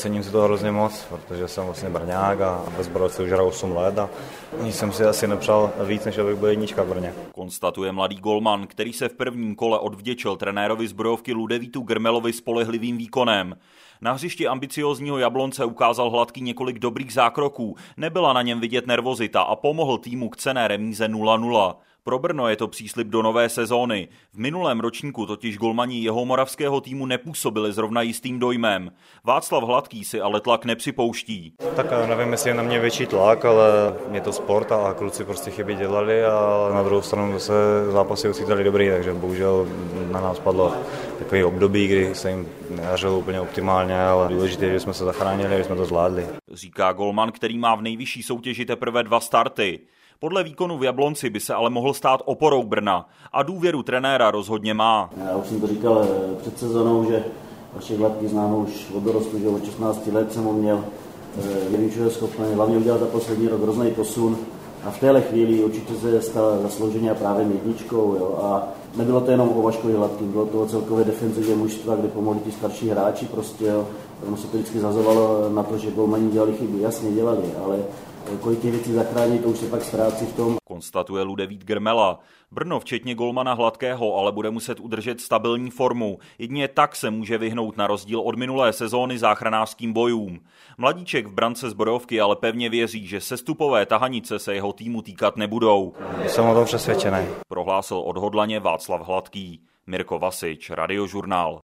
Cením si to hrozně moc, protože jsem vlastně Brňák a ve Zbrojovce už hraju 8 let a jsem si asi nepřál víc, než abych byl jednička v Brně. Konstatuje mladý golman, který se v prvním kole odvděčil trenérovi Zbrojovky Ludovítu Grmelovi spolehlivým výkonem. Na hřišti ambiciózního Jablonce ukázal Hladký několik dobrých zákroků, nebyla na něm vidět nervozita a pomohl týmu k cenné remíze 0-0. Pro Brno je to příslib do nové sezóny. V minulém ročníku totiž golmani jihomoravského týmu nepůsobili zrovna jistým dojmem. Václav Hladký si ale tlak nepřipouští. Tak nevím, jestli je na mě větší tlak, ale je to sport a kluci prostě chyby dělali a na druhou stranu zase zápasy ocítali dobrý, takže bohužel na nás padlo takový období, kdy se jim nedařilo úplně optimálně, ale důležité, že jsme se zachránili, že jsme to zvládli. Říká golman, který má v nejvyšší soutěži teprve 2 starty. Podle výkonu v Jablonci by se ale mohl stát oporou Brna a důvěru trenéra rozhodně má. Já už jsem to říkal před sezónou, že Vašek Hladký znám už od dorostu, že od 16 let jsem ho měl. Vím, že je schopný hlavně udělat za poslední rok hrozný posun a v téhle chvíli určitě se stal zaslouženě a právě jedničkou. Jo. A nebylo to jenom o Vaškovi Hladkým, bylo to o celkové defenzivě mužstva, kde pomohli ti starší hráči prostě. Jo. Ono se to vždycky zazovalo na to, že golmani dělali chyby, jasně dělali, ale kolik těch věcí zachrání, to už se pak ztrácí v tom. Konstatuje Ludovít Grmela. Brno včetně golmana Hladkého ale bude muset udržet stabilní formu. Jedině tak se může vyhnout na rozdíl od minulé sezóny záchranářským bojům. Mladíček v brance Zbrojovky ale pevně věří, že sestupové tahanice se jeho týmu týkat nebudou. Jsem o tom přesvědčený. Prohlásil odhodlaně Václav Hladký. Mirko Vasič, Radiožurnál.